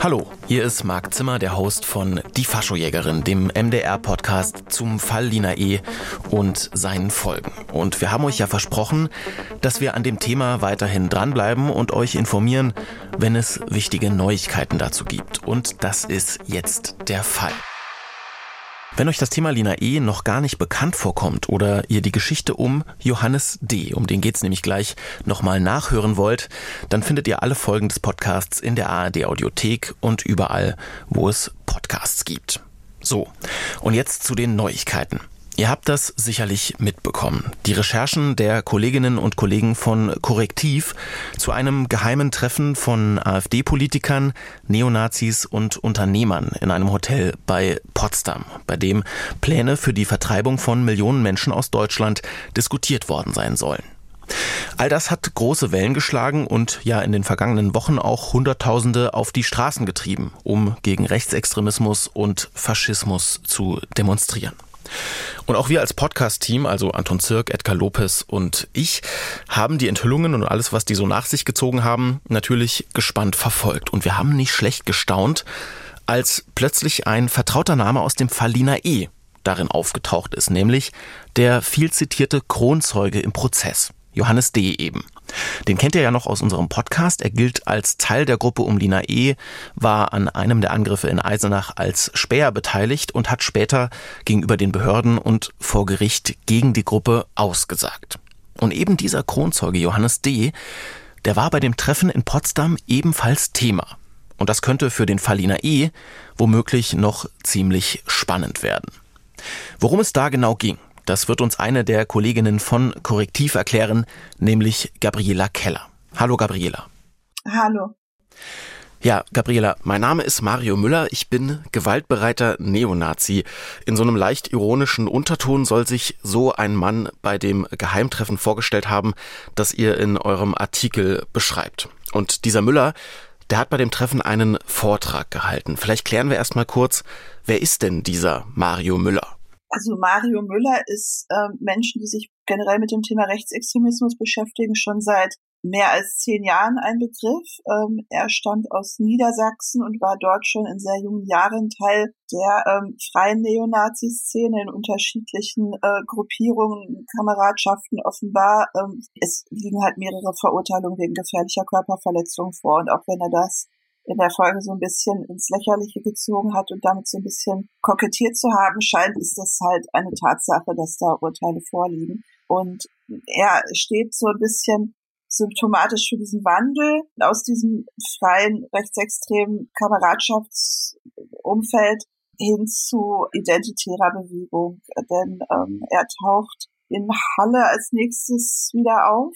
Hallo, hier ist Marc Zimmer, der Host von Die Faschojägerin, dem MDR-Podcast zum Fall Lina E. und seinen Folgen. Und wir haben euch ja versprochen, dass wir an dem Thema weiterhin dranbleiben und euch informieren, wenn es wichtige Neuigkeiten dazu gibt. Und das ist jetzt der Fall. Wenn euch das Thema Lina E. noch gar nicht bekannt vorkommt oder ihr die Geschichte um Johannes D., um den geht's nämlich gleich, nochmal nachhören wollt, dann findet ihr alle Folgen des Podcasts in der ARD-Audiothek und überall, wo es Podcasts gibt. So, und jetzt zu den Neuigkeiten. Ihr habt das sicherlich mitbekommen. Die Recherchen der Kolleginnen und Kollegen von Korrektiv zu einem geheimen Treffen von AfD-Politikern, Neonazis und Unternehmern in einem Hotel bei Potsdam, bei dem Pläne für die Vertreibung von Millionen Menschen aus Deutschland diskutiert worden sein sollen. All das hat große Wellen geschlagen und ja in den vergangenen Wochen auch Hunderttausende auf die Straßen getrieben, um gegen Rechtsextremismus und Faschismus zu demonstrieren. Und auch wir als Podcast-Team, also Anton Zirk, Edgar Lopez und ich, haben die Enthüllungen und alles, was die so nach sich gezogen haben, natürlich gespannt verfolgt. Und wir haben nicht schlecht gestaunt, als plötzlich ein vertrauter Name aus dem Fall Lina E. darin aufgetaucht ist, nämlich der viel zitierte Kronzeuge im Prozess, Johannes D. eben. Den kennt ihr ja noch aus unserem Podcast. Er gilt als Teil der Gruppe um Lina E., war an einem der Angriffe in Eisenach als Späher beteiligt und hat später gegenüber den Behörden und vor Gericht gegen die Gruppe ausgesagt. Und eben dieser Kronzeuge Johannes D., der war bei dem Treffen in Potsdam ebenfalls Thema. Und das könnte für den Fall Lina E. womöglich noch ziemlich spannend werden. Worum es da genau ging, das wird uns eine der Kolleginnen von Korrektiv erklären, nämlich Gabriela Keller. Hallo Gabriela. Hallo. Ja, Gabriela, mein Name ist Mario Müller, ich bin gewaltbereiter Neonazi. In so einem leicht ironischen Unterton soll sich so ein Mann bei dem Geheimtreffen vorgestellt haben, das ihr in eurem Artikel beschreibt. Und dieser Müller, der hat bei dem Treffen einen Vortrag gehalten. Vielleicht klären wir erst mal kurz, wer ist denn dieser Mario Müller? Also Mario Müller ist Menschen, die sich generell mit dem Thema Rechtsextremismus beschäftigen, schon seit mehr als 10 Jahren ein Begriff. Er stammt aus Niedersachsen und war dort schon in sehr jungen Jahren Teil der freien Neonazi-Szene in unterschiedlichen Gruppierungen, Kameradschaften offenbar. Es liegen halt mehrere Verurteilungen wegen gefährlicher Körperverletzung vor. Und auch wenn er das in der Folge so ein bisschen ins Lächerliche gezogen hat und damit so ein bisschen kokettiert zu haben scheint, ist das halt eine Tatsache, dass da Urteile vorliegen. Und er steht so ein bisschen symptomatisch für diesen Wandel aus diesem freien, rechtsextremen Kameradschaftsumfeld hin zu identitärer Bewegung. Denn er taucht in Halle als nächstes wieder auf,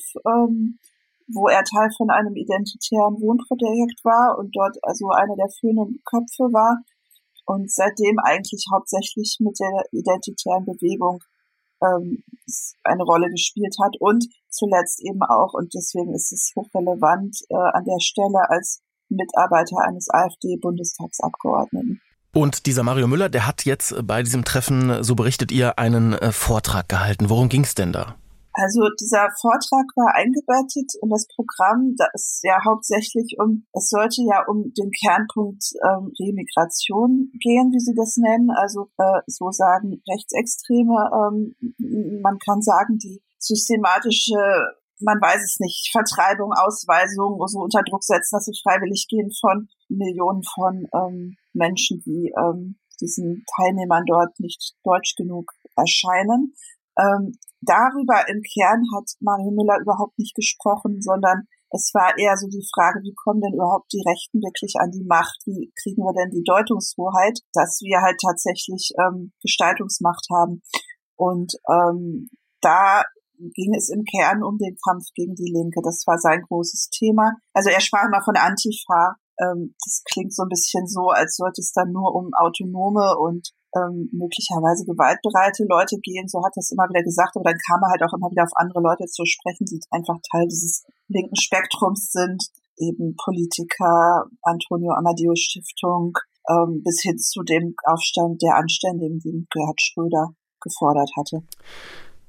wo er Teil von einem identitären Wohnprojekt war und dort also einer der führenden Köpfe war und seitdem eigentlich hauptsächlich mit der identitären Bewegung eine Rolle gespielt hat und zuletzt eben auch, und deswegen ist es hochrelevant, an der Stelle als Mitarbeiter eines AfD-Bundestagsabgeordneten. Und dieser Mario Müller, der hat jetzt bei diesem Treffen, so berichtet ihr, einen Vortrag gehalten. Worum ging es denn da? Also dieser Vortrag war eingebettet in das Programm, das ja hauptsächlich es sollte ja um den Kernpunkt Remigration gehen, wie sie das nennen, also so sagen Rechtsextreme, man kann sagen die systematische, man weiß es nicht, Vertreibung, Ausweisung, so unter Druck setzen, dass sie freiwillig gehen von Millionen von Menschen, die diesen Teilnehmern dort nicht deutsch genug erscheinen. Darüber im Kern hat Mario Müller überhaupt nicht gesprochen, sondern es war eher so die Frage, wie kommen denn überhaupt die Rechten wirklich an die Macht? Wie kriegen wir denn die Deutungshoheit, dass wir halt tatsächlich Gestaltungsmacht haben? Und da ging es im Kern um den Kampf gegen die Linke. Das war sein großes Thema. Also er sprach immer von Antifa. Das klingt so ein bisschen so, als sollte es dann nur um autonome und möglicherweise gewaltbereite Leute gehen, so hat er es immer wieder gesagt, aber dann kam er halt auch immer wieder auf andere Leute zu sprechen, die einfach Teil dieses linken Spektrums sind, eben Politiker, Antonio Amadeo Stiftung, bis hin zu dem Aufstand der Anständigen, den Gerhard Schröder gefordert hatte.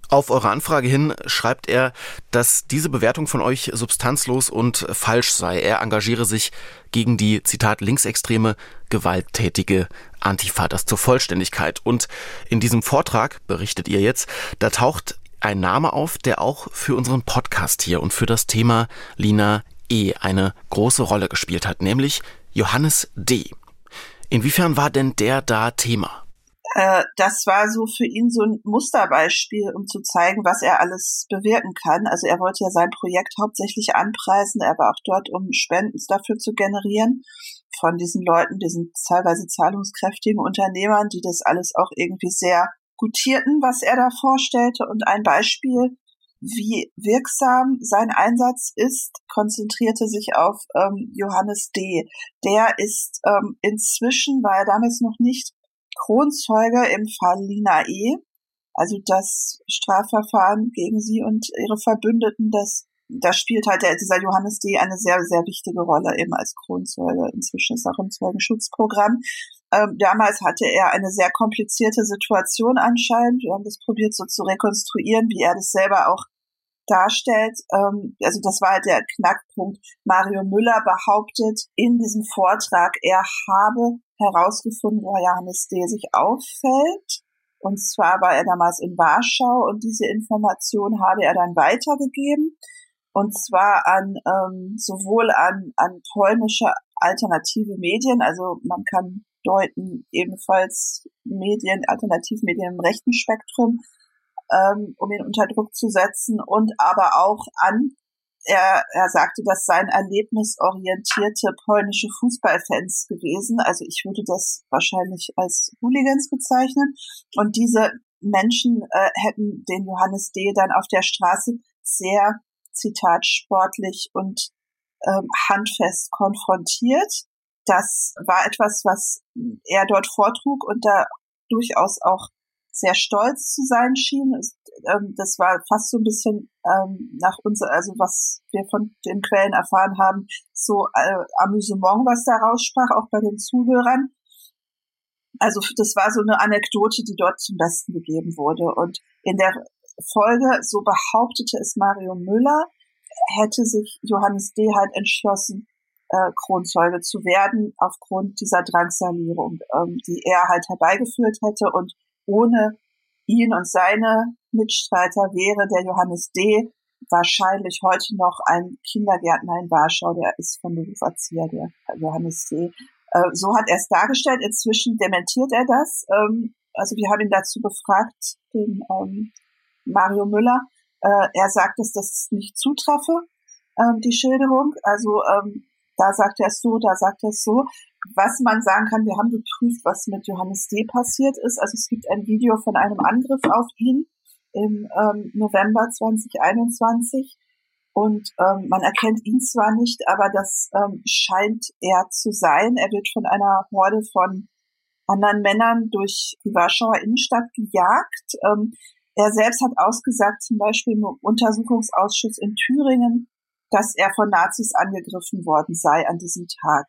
Auf eure Anfrage hin schreibt er, dass diese Bewertung von euch substanzlos und falsch sei. Er engagiere sich gegen die, Zitat, linksextreme, gewalttätige Antifa. Das zur Vollständigkeit. Und in diesem Vortrag, berichtet ihr jetzt, da taucht ein Name auf, der auch für unseren Podcast hier und für das Thema Lina E. eine große Rolle gespielt hat, nämlich Johannes D. Inwiefern war denn der da Thema? Das war so für ihn so ein Musterbeispiel, um zu zeigen, was er alles bewirken kann. Also er wollte ja sein Projekt hauptsächlich anpreisen. Er war auch dort, um Spenden dafür zu generieren von diesen Leuten, diesen teilweise zahlungskräftigen Unternehmern, die das alles auch irgendwie sehr gutierten, was er da vorstellte. Und ein Beispiel, wie wirksam sein Einsatz ist, konzentrierte sich auf Johannes D. Der ist inzwischen, war er damals noch nicht, Kronzeuge im Fall Lina E., also das Strafverfahren gegen sie und ihre Verbündeten, da spielt halt dieser Johannes D. eine sehr, sehr wichtige Rolle eben als Kronzeuge. Inzwischen ist er auch im Zeugenschutzprogramm. Damals hatte er eine sehr komplizierte Situation anscheinend. Wir haben das probiert so zu rekonstruieren, wie er das selber auch darstellt. Also das war halt der Knackpunkt. Mario Müller behauptet in diesem Vortrag, er habe herausgefunden, wo Johannes D. sich auffällt. Und zwar war er damals in Warschau und diese Information habe er dann weitergegeben. Und zwar sowohl an polnische alternative Medien, also man kann deuten ebenfalls Medien, Alternativmedien im rechten Spektrum, um ihn unter Druck zu setzen, und aber auch er sagte, das seien erlebnisorientierte polnische Fußballfans gewesen. Also ich würde das wahrscheinlich als Hooligans bezeichnen. Und diese Menschen hätten den Johannes D. dann auf der Straße sehr, Zitat, sportlich und handfest konfrontiert. Das war etwas, was er dort vortrug und da durchaus auch sehr stolz zu sein schien. Das war fast so ein bisschen nach uns, also was wir von den Quellen erfahren haben, so Amüsement, was da raussprach, auch bei den Zuhörern. Also das war so eine Anekdote, die dort zum Besten gegeben wurde. Und in der Folge, so behauptete es Mario Müller, hätte sich Johannes D. halt entschlossen, Kronzeuge zu werden, aufgrund dieser Drangsalierung, die er halt herbeigeführt hätte. Und ohne ihn und seine Mitstreiter wäre der Johannes D. wahrscheinlich heute noch ein Kindergärtner in Warschau, der ist von Beruf Erzieher, der Johannes D. So hat er es dargestellt. Inzwischen dementiert er das. Also wir haben ihn dazu befragt, den Mario Müller. Er sagt, dass das nicht zutreffe, die Schilderung. Also da sagt er es so, da sagt er es so. Was man sagen kann, wir haben geprüft, was mit Johannes D. passiert ist. Also es gibt ein Video von einem Angriff auf ihn im November 2021 und man erkennt ihn zwar nicht, aber das scheint er zu sein. Er wird von einer Horde von anderen Männern durch die Warschauer Innenstadt gejagt. Er selbst hat ausgesagt, zum Beispiel im Untersuchungsausschuss in Thüringen, dass er von Nazis angegriffen worden sei an diesem Tag.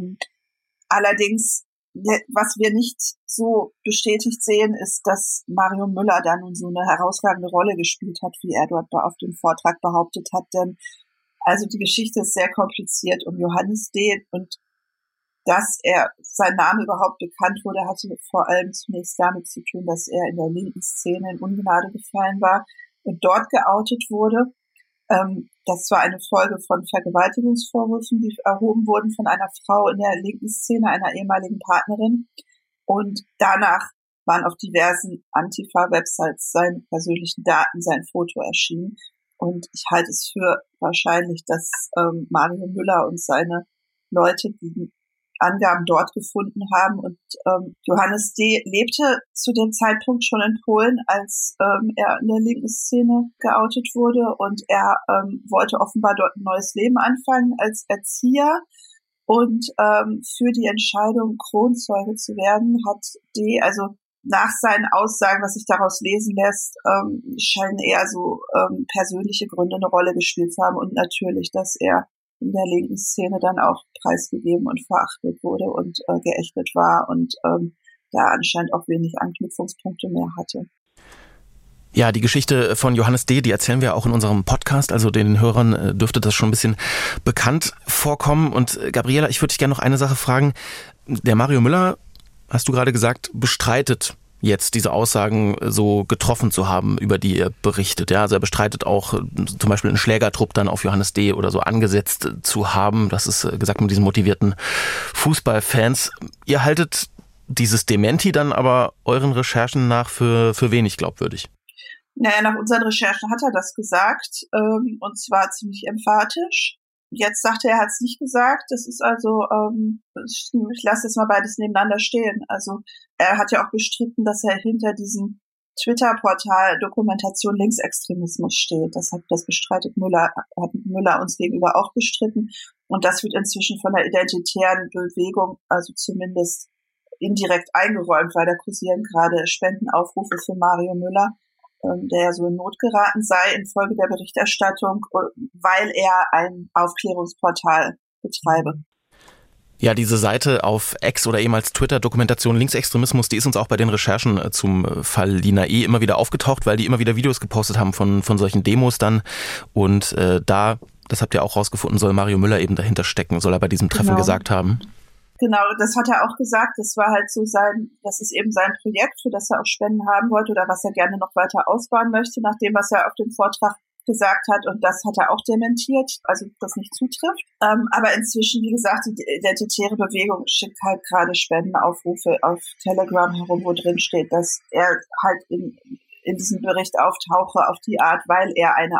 Allerdings, was wir nicht so bestätigt sehen, ist, dass Mario Müller da nun so eine herausragende Rolle gespielt hat, wie er dort auf dem Vortrag behauptet hat. Denn also die Geschichte ist sehr kompliziert um Johannes D. und dass sein Name überhaupt bekannt wurde, hatte vor allem zunächst damit zu tun, dass er in der linken Szene in Ungnade gefallen war und dort geoutet wurde. Das war eine Folge von Vergewaltigungsvorwürfen, die erhoben wurden von einer Frau in der linken Szene, einer ehemaligen Partnerin. Und danach waren auf diversen Antifa-Websites seine persönlichen Daten, sein Foto erschienen. Und ich halte es für wahrscheinlich, dass Mario Müller und seine Leute die Angaben dort gefunden haben. Und Johannes D. lebte zu dem Zeitpunkt schon in Polen, als er in der linken Szene geoutet wurde. Und er wollte offenbar dort ein neues Leben anfangen als Erzieher. Und für die Entscheidung, Kronzeuge zu werden, hat D., also nach seinen Aussagen, was sich daraus lesen lässt, scheinen eher so persönliche Gründe eine Rolle gespielt zu haben. Und natürlich, dass er in der linken Szene dann auch preisgegeben und verachtet wurde und geächtet war und da anscheinend auch wenig Anknüpfungspunkte mehr hatte. Ja, die Geschichte von Johannes D., die erzählen wir auch in unserem Podcast, also den Hörern dürfte das schon ein bisschen bekannt vorkommen. Und Gabriela, ich würde dich gerne noch eine Sache fragen. Der Mario Müller, hast du gerade gesagt, bestreitet jetzt diese Aussagen so getroffen zu haben, über die er berichtet. Ja, also er bestreitet auch zum Beispiel einen Schlägertrupp dann auf Johannes D. oder so angesetzt zu haben. Das ist gesagt mit diesen motivierten Fußballfans. Ihr haltet dieses Dementi dann aber euren Recherchen nach für wenig glaubwürdig. Naja, nach unseren Recherchen hat er das gesagt, und zwar ziemlich emphatisch. Jetzt sagt er hat es nicht gesagt. Das ist also, ich lasse jetzt mal beides nebeneinander stehen. Also er hat ja auch bestritten, dass er hinter diesem Twitter-Portal Dokumentation Linksextremismus steht. Das bestreitet Müller, hat Müller uns gegenüber auch bestritten. Und das wird inzwischen von der identitären Bewegung, also zumindest indirekt eingeräumt, weil da kursieren gerade Spendenaufrufe für Mario Müller, der ja so in Not geraten sei infolge der Berichterstattung, weil er ein Aufklärungsportal betreibe. Ja, diese Seite auf X oder ehemals Twitter, Dokumentation Linksextremismus, die ist uns auch bei den Recherchen zum Fall Lina E. immer wieder aufgetaucht, weil die immer wieder Videos gepostet haben von solchen Demos dann. Und das habt ihr auch rausgefunden, soll Mario Müller eben dahinter stecken, soll er bei diesem Treffen gesagt haben. Genau, das hat er auch gesagt. Das war halt so das ist eben sein Projekt, für das er auch Spenden haben wollte oder was er gerne noch weiter ausbauen möchte, nach dem, was er auf dem Vortrag gesagt hat. Und das hat er auch dementiert, also das nicht zutrifft. Aber inzwischen, wie gesagt, die identitäre Bewegung schickt halt gerade Spendenaufrufe auf Telegram herum, wo drin steht, dass er halt in diesem Bericht auftauche auf die Art, weil er ein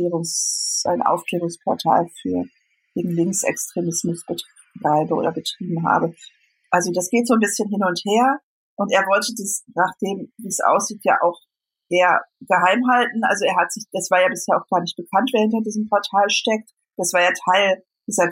Aufklärungsportal gegen Linksextremismus betrieben habe. Also das geht so ein bisschen hin und her und er wollte das, nachdem wie es aussieht, ja auch eher geheim halten. Also das war ja bisher auch gar nicht bekannt, wer hinter diesem Portal steckt. Das war ja Teil dieses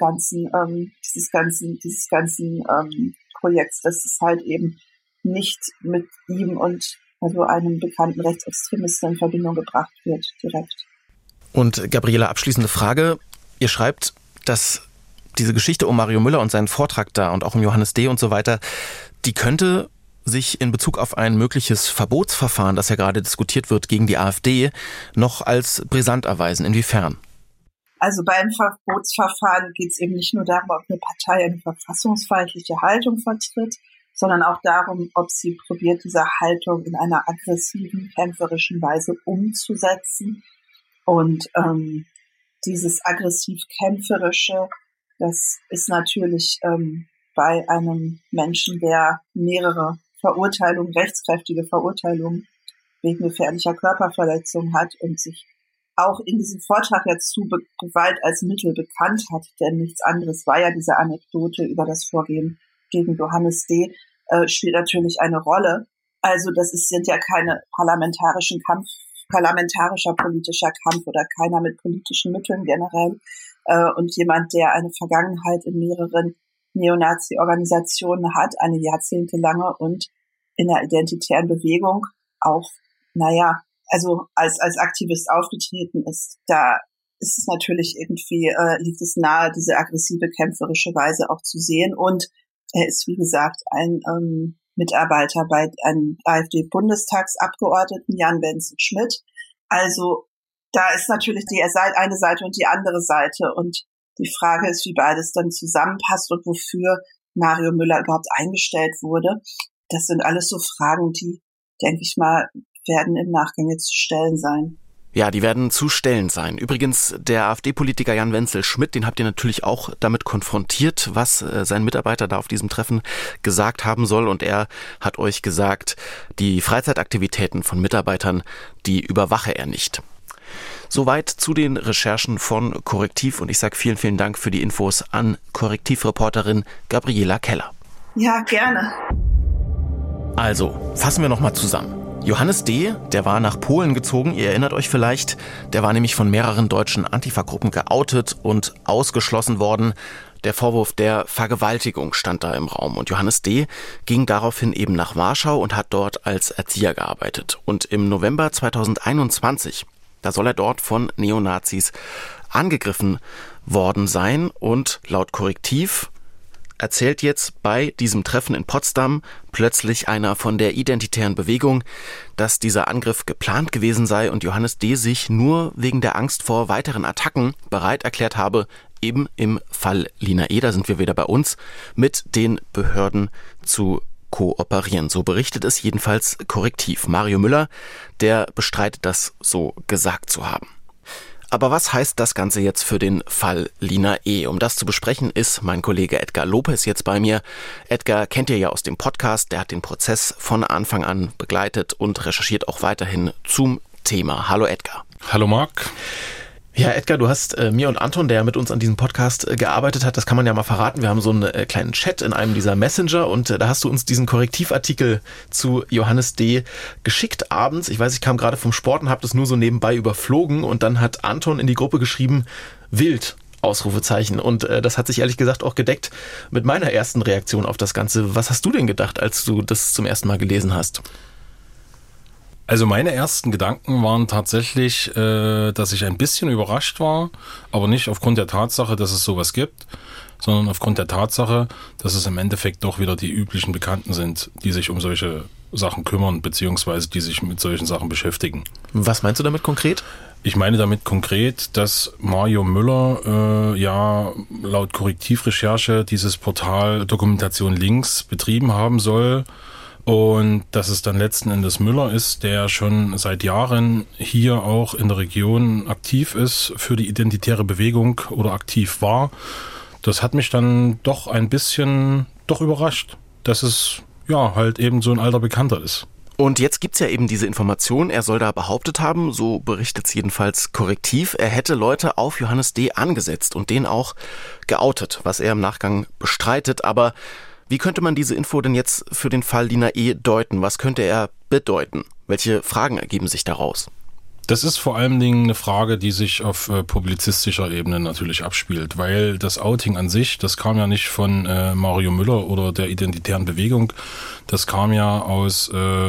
ganzen Projekts, dass es halt eben nicht mit ihm und also einem bekannten Rechtsextremisten in Verbindung gebracht wird, direkt. Und Gabriela, abschließende Frage. Ihr schreibt, dass diese Geschichte um Mario Müller und seinen Vortrag da und auch um Johannes D. und so weiter, die könnte sich in Bezug auf ein mögliches Verbotsverfahren, das ja gerade diskutiert wird gegen die AfD, noch als brisant erweisen. Inwiefern? Also beim Verbotsverfahren geht es eben nicht nur darum, ob eine Partei eine verfassungsfeindliche Haltung vertritt, sondern auch darum, ob sie probiert, diese Haltung in einer aggressiven, kämpferischen Weise umzusetzen. Und dieses aggressiv-kämpferische, das ist natürlich bei einem Menschen, der mehrere rechtskräftige Verurteilungen wegen gefährlicher Körperverletzung hat und sich auch in diesem Vortrag jetzt zu Gewalt als Mittel bekannt hat, denn nichts anderes war ja diese Anekdote über das Vorgehen gegen Johannes D., spielt natürlich eine Rolle. Also sind ja keine parlamentarischer politischer Kampf oder keiner mit politischen Mitteln generell. Und jemand, der eine Vergangenheit in mehreren Neonazi-Organisationen hat, eine jahrzehntelange und in der identitären Bewegung auch, also als Aktivist aufgetreten ist, da ist es natürlich irgendwie, liegt es nahe, diese aggressive, kämpferische Weise auch zu sehen. Und er ist, wie gesagt, ein Mitarbeiter bei einem AfD-Bundestagsabgeordneten, Jan Wenzel-Schmidt. Also da ist natürlich die eine Seite und die andere Seite. Und die Frage ist, wie beides dann zusammenpasst und wofür Mario Müller überhaupt eingestellt wurde. Das sind alles so Fragen, die, denke ich mal, werden im Nachgang jetzt zu stellen sein. Ja, die werden zu stellen sein. Übrigens, der AfD-Politiker Jan Wenzel-Schmidt, den habt ihr natürlich auch damit konfrontiert, was sein Mitarbeiter da auf diesem Treffen gesagt haben soll. Und er hat euch gesagt, die Freizeitaktivitäten von Mitarbeitern, die überwache er nicht. Soweit zu den Recherchen von Korrektiv. Und ich sage vielen, vielen Dank für die Infos an Korrektivreporterin Gabriela Keller. Ja, gerne. Also, fassen wir nochmal zusammen. Johannes D., der war nach Polen gezogen, ihr erinnert euch vielleicht, der war nämlich von mehreren deutschen Antifa-Gruppen geoutet und ausgeschlossen worden. Der Vorwurf der Vergewaltigung stand da im Raum und Johannes D. ging daraufhin eben nach Warschau und hat dort als Erzieher gearbeitet. Und im November 2021, da soll er dort von Neonazis angegriffen worden sein und laut Korrektiv erzählt jetzt bei diesem Treffen in Potsdam plötzlich einer von der identitären Bewegung, dass dieser Angriff geplant gewesen sei und Johannes D. sich nur wegen der Angst vor weiteren Attacken bereit erklärt habe, eben im Fall Lina E., da sind wir wieder bei uns, mit den Behörden zu kooperieren. So berichtet es jedenfalls Korrektiv. Mario Müller, der bestreitet das so gesagt zu haben. Aber was heißt das Ganze jetzt für den Fall Lina E.? Um das zu besprechen, ist mein Kollege Edgar Lopez jetzt bei mir. Edgar kennt ihr ja aus dem Podcast, der hat den Prozess von Anfang an begleitet und recherchiert auch weiterhin zum Thema. Hallo Edgar. Hallo Marc. Ja, Edgar, du hast mir und Anton, der mit uns an diesem Podcast gearbeitet hat, das kann man ja mal verraten. Wir haben so einen kleinen Chat in einem dieser Messenger und da hast du uns diesen Korrektivartikel zu Johannes D. geschickt abends. Ich weiß, ich kam gerade vom Sport und habe das nur so nebenbei überflogen und dann hat Anton in die Gruppe geschrieben, wild, Ausrufezeichen. Und das hat sich ehrlich gesagt auch gedeckt mit meiner ersten Reaktion auf das Ganze. Was hast du denn gedacht, als du das zum ersten Mal gelesen hast? Also meine ersten Gedanken waren tatsächlich, dass ich ein bisschen überrascht war, aber nicht aufgrund der Tatsache, dass es sowas gibt, sondern aufgrund der Tatsache, dass es im Endeffekt doch wieder die üblichen Bekannten sind, die sich um solche Sachen kümmern, beziehungsweise die sich mit solchen Sachen beschäftigen. Was meinst du damit konkret? Ich meine damit konkret, dass Mario Müller laut Korrektivrecherche dieses Portal Dokumentation Links betrieben haben soll. Und dass es dann letzten Endes Müller ist, der schon seit Jahren hier auch in der Region aktiv ist für die identitäre Bewegung oder aktiv war. Das hat mich dann doch ein bisschen überrascht, dass es halt eben so ein alter Bekannter ist. Und jetzt gibt's ja eben diese Information, er soll da behauptet haben, so berichtet es jedenfalls Korrektiv, er hätte Leute auf Johannes D. angesetzt und den auch geoutet, was er im Nachgang bestreitet, aber wie könnte man diese Info denn jetzt für den Fall Lina E. deuten? Was könnte er bedeuten? Welche Fragen ergeben sich daraus? Das ist vor allen Dingen eine Frage, die sich auf publizistischer Ebene natürlich abspielt, weil das Outing an sich, das kam ja nicht von Mario Müller oder der identitären Bewegung, das kam ja aus...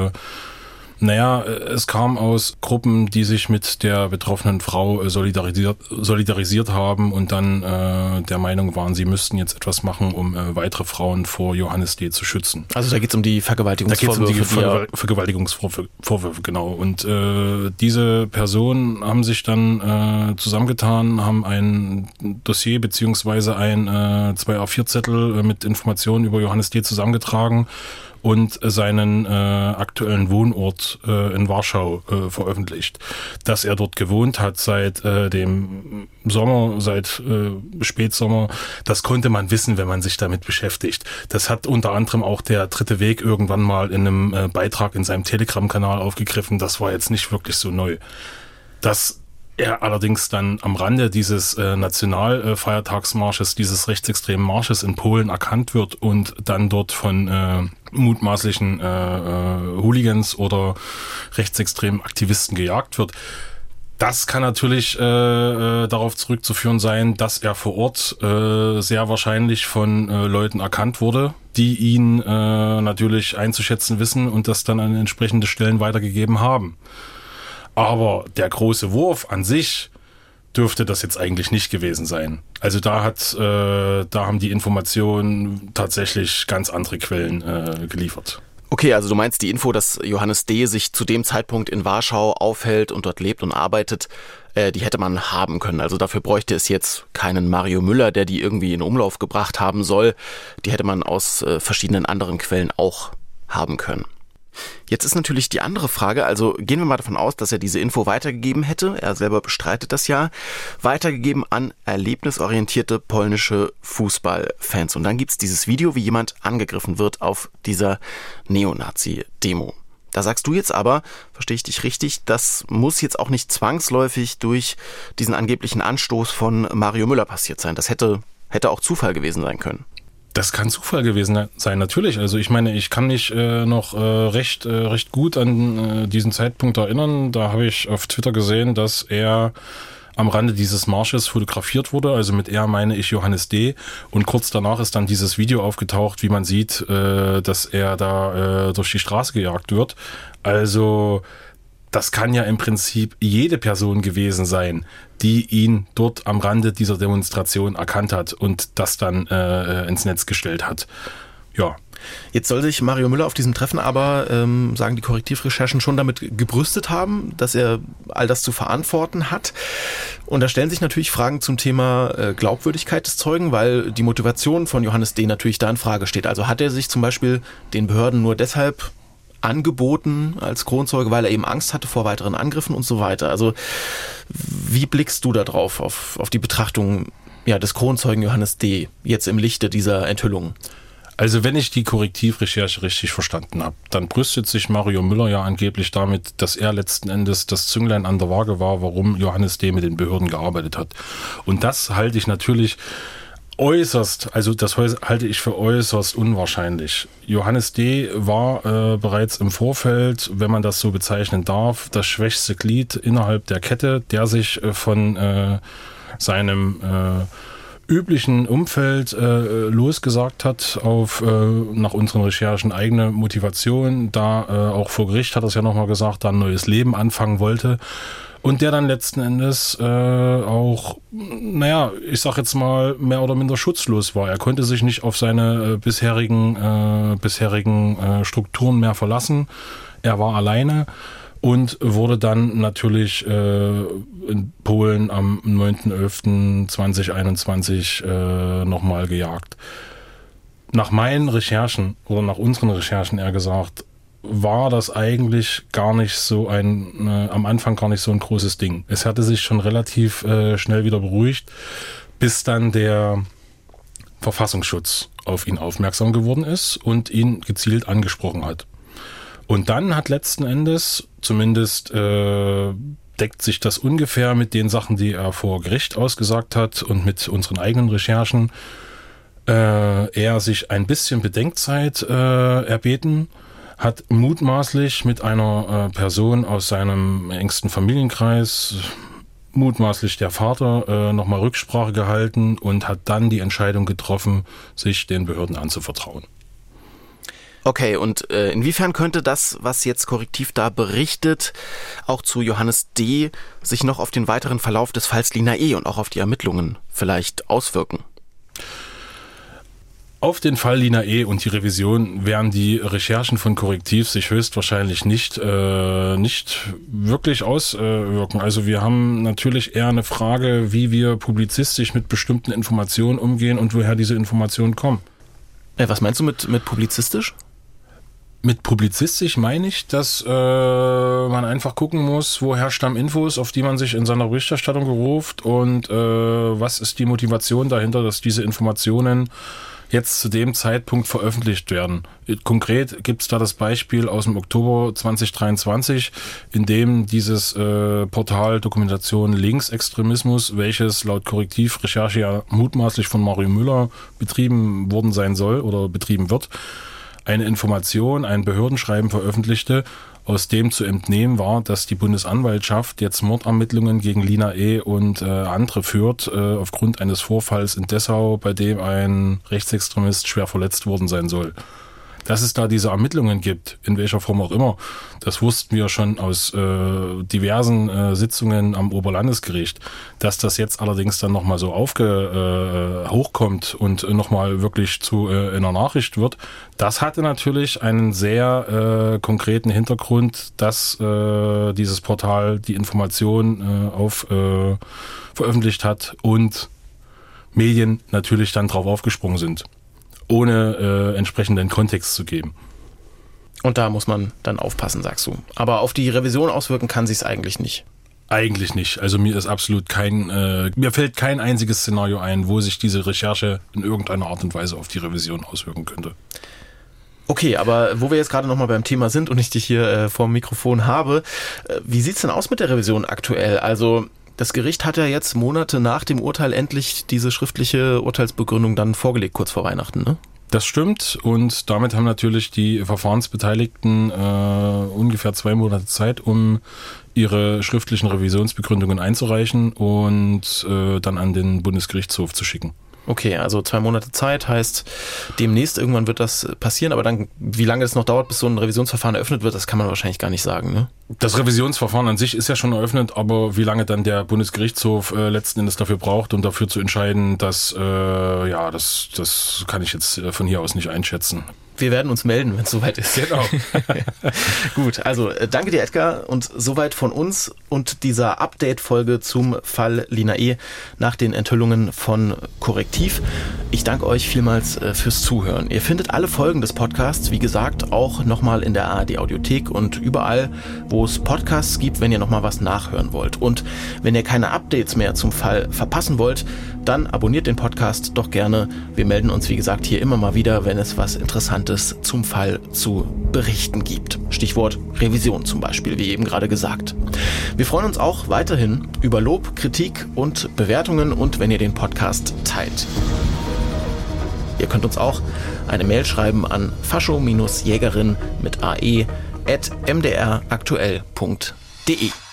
es kam aus Gruppen, die sich mit der betroffenen Frau solidarisiert haben und dann der Meinung waren, sie müssten jetzt etwas machen, um weitere Frauen vor Johannes D. zu schützen. Also da geht es um die Vergewaltigungsvorwürfe. Da geht es um die Vergewaltigungsvorwürfe, genau. Und diese Personen haben sich dann zusammengetan, haben ein Dossier beziehungsweise ein 2 A4-Zettel mit Informationen über Johannes D. zusammengetragen und seinen aktuellen Wohnort in Warschau veröffentlicht. Dass er dort gewohnt hat seit dem Sommer, seit Spätsommer, das konnte man wissen, wenn man sich damit beschäftigt. Das hat unter anderem auch der Dritte Weg irgendwann mal in einem Beitrag in seinem Telegram-Kanal aufgegriffen. Das war jetzt nicht wirklich so neu. Dass er allerdings dann am Rande dieses Nationalfeiertagsmarsches, dieses rechtsextremen Marsches in Polen erkannt wird und dann dort von mutmaßlichen Hooligans oder rechtsextremen Aktivisten gejagt wird. Das kann natürlich darauf zurückzuführen sein, dass er vor Ort sehr wahrscheinlich von Leuten erkannt wurde, die ihn natürlich einzuschätzen wissen und das dann an entsprechende Stellen weitergegeben haben. Aber der große Wurf an sich dürfte das jetzt eigentlich nicht gewesen sein. Also da haben die Informationen tatsächlich ganz andere Quellen geliefert. Okay, also du meinst die Info, dass Johannes D. sich zu dem Zeitpunkt in Warschau aufhält und dort lebt und arbeitet, die hätte man haben können. Also dafür bräuchte es jetzt keinen Mario Müller, der die irgendwie in Umlauf gebracht haben soll. Die hätte man aus verschiedenen anderen Quellen auch haben können. Jetzt ist natürlich die andere Frage, also gehen wir mal davon aus, dass er diese Info weitergegeben hätte, er selber bestreitet das ja, weitergegeben an erlebnisorientierte polnische Fußballfans. Und dann gibt's dieses Video, wie jemand angegriffen wird auf dieser Neonazi-Demo. Da sagst du jetzt aber, verstehe ich dich richtig, das muss jetzt auch nicht zwangsläufig durch diesen angeblichen Anstoß von Mario Müller passiert sein. Das hätte auch Zufall gewesen sein können. Das kann Zufall gewesen sein, natürlich. Also ich meine, ich kann mich noch recht gut an diesen Zeitpunkt erinnern. Da habe ich auf Twitter gesehen, dass er am Rande dieses Marsches fotografiert wurde. Also mit er meine ich Johannes D. Und kurz danach ist dann dieses Video aufgetaucht, wie man sieht, dass er da durch die Straße gejagt wird. Also das kann ja im Prinzip jede Person gewesen sein, die ihn dort am Rande dieser Demonstration erkannt hat und das dann ins Netz gestellt hat. Ja. Jetzt soll sich Mario Müller auf diesem Treffen aber, sagen die Korrektivrecherchen, schon damit gebrüstet haben, dass er all das zu verantworten hat. Und da stellen sich natürlich Fragen zum Thema Glaubwürdigkeit des Zeugen, weil die Motivation von Johannes D. natürlich da in Frage steht. Also hat er sich zum Beispiel den Behörden nur deshalb angeboten als Kronzeuge, weil er eben Angst hatte vor weiteren Angriffen und so weiter. Also wie blickst du da drauf, auf die Betrachtung des Kronzeugen Johannes D. jetzt im Lichte dieser Enthüllungen? Also wenn ich die Korrektivrecherche richtig verstanden habe, dann brüstet sich Mario Müller ja angeblich damit, dass er letzten Endes das Zünglein an der Waage war, warum Johannes D. mit den Behörden gearbeitet hat. Und das halte ich natürlich das halte ich für äußerst unwahrscheinlich. Johannes D. war bereits im Vorfeld, wenn man das so bezeichnen darf, das schwächste Glied innerhalb der Kette, der sich von seinem üblichen Umfeld losgesagt hat auf nach unseren Recherchen eigene Motivation, da auch vor Gericht hat er es ja nochmal gesagt, da ein neues Leben anfangen wollte und der dann letzten Endes auch, ich sag jetzt mal, mehr oder minder schutzlos war. Er konnte sich nicht auf seine bisherigen Strukturen mehr verlassen. Er war alleine. Und wurde dann natürlich in Polen am 9.11.2021 nochmal gejagt. Nach meinen Recherchen, oder nach unseren Recherchen eher gesagt, war das eigentlich gar nicht so am Anfang gar nicht so ein großes Ding. Es hatte sich schon relativ schnell wieder beruhigt, bis dann der Verfassungsschutz auf ihn aufmerksam geworden ist und ihn gezielt angesprochen hat. Und dann hat letzten Endes, zumindest deckt sich das ungefähr mit den Sachen, die er vor Gericht ausgesagt hat und mit unseren eigenen Recherchen, er sich ein bisschen Bedenkzeit erbeten, hat mutmaßlich mit einer Person aus seinem engsten Familienkreis, mutmaßlich der Vater, nochmal Rücksprache gehalten und hat dann die Entscheidung getroffen, sich den Behörden anzuvertrauen. Okay, und inwiefern könnte das, was jetzt Korrektiv da berichtet, auch zu Johannes D. sich noch auf den weiteren Verlauf des Falls Lina E. und auch auf die Ermittlungen vielleicht auswirken? Auf den Fall Lina E. und die Revision werden die Recherchen von Korrektiv sich höchstwahrscheinlich nicht wirklich auswirken. Also wir haben natürlich eher eine Frage, wie wir publizistisch mit bestimmten Informationen umgehen und woher diese Informationen kommen. Was meinst du mit publizistisch? Mit publizistisch meine ich, dass man einfach gucken muss, woher stammen Infos, auf die man sich in seiner Berichterstattung beruft und was ist die Motivation dahinter, dass diese Informationen jetzt zu dem Zeitpunkt veröffentlicht werden. Konkret gibt es da das Beispiel aus dem Oktober 2023, in dem dieses Portal Dokumentation Linksextremismus, welches laut Korrektivrecherche ja mutmaßlich von Mario Müller betrieben worden sein soll oder betrieben wird, eine Information, ein Behördenschreiben veröffentlichte, aus dem zu entnehmen war, dass die Bundesanwaltschaft jetzt Mordermittlungen gegen Lina E. und andere führt, aufgrund eines Vorfalls in Dessau, bei dem ein Rechtsextremist schwer verletzt worden sein soll. Dass es da diese Ermittlungen gibt, in welcher Form auch immer, das wussten wir schon aus diversen Sitzungen am Oberlandesgericht. Dass das jetzt allerdings dann nochmal so hochkommt und nochmal wirklich zu einer Nachricht wird, das hatte natürlich einen sehr konkreten Hintergrund, dass dieses Portal die Information veröffentlicht hat und Medien natürlich dann drauf aufgesprungen sind, ohne entsprechenden Kontext zu geben. Und da muss man dann aufpassen, sagst du. Aber auf die Revision auswirken kann sich's eigentlich nicht. Eigentlich nicht. Also mir fällt kein einziges Szenario ein, wo sich diese Recherche in irgendeiner Art und Weise auf die Revision auswirken könnte. Okay, aber wo wir jetzt gerade nochmal beim Thema sind und ich dich hier vor dem Mikrofon habe, wie sieht's denn aus mit der Revision aktuell? Also das Gericht hat ja jetzt Monate nach dem Urteil endlich diese schriftliche Urteilsbegründung dann vorgelegt, kurz vor Weihnachten, ne? Das stimmt und damit haben natürlich die Verfahrensbeteiligten ungefähr 2 Monate Zeit, um ihre schriftlichen Revisionsbegründungen einzureichen und dann an den Bundesgerichtshof zu schicken. Okay, also 2 Monate Zeit heißt, demnächst irgendwann wird das passieren, aber dann, wie lange es noch dauert, bis so ein Revisionsverfahren eröffnet wird, das kann man wahrscheinlich gar nicht sagen, ne? Das Revisionsverfahren an sich ist ja schon eröffnet, aber wie lange dann der Bundesgerichtshof letzten Endes dafür braucht, um dafür zu entscheiden, das kann ich jetzt von hier aus nicht einschätzen. Wir werden uns melden, wenn es soweit ist. Genau. Gut, also danke dir, Edgar, und soweit von uns und dieser Update-Folge zum Fall Lina E. nach den Enthüllungen von Correctiv. Ich danke euch vielmals fürs Zuhören. Ihr findet alle Folgen des Podcasts, wie gesagt, auch nochmal in der ARD-Audiothek und überall, wo es Podcasts gibt, wenn ihr nochmal was nachhören wollt. Und wenn ihr keine Updates mehr zum Fall verpassen wollt, dann abonniert den Podcast doch gerne. Wir melden uns, wie gesagt, hier immer mal wieder, wenn es was Interessantes zum Fall zu berichten gibt. Stichwort Revision zum Beispiel, wie eben gerade gesagt. Wir freuen uns auch weiterhin über Lob, Kritik und Bewertungen und wenn ihr den Podcast teilt. Ihr könnt uns auch eine Mail schreiben an fascho-jägerin mit ae@mdraktuell.de.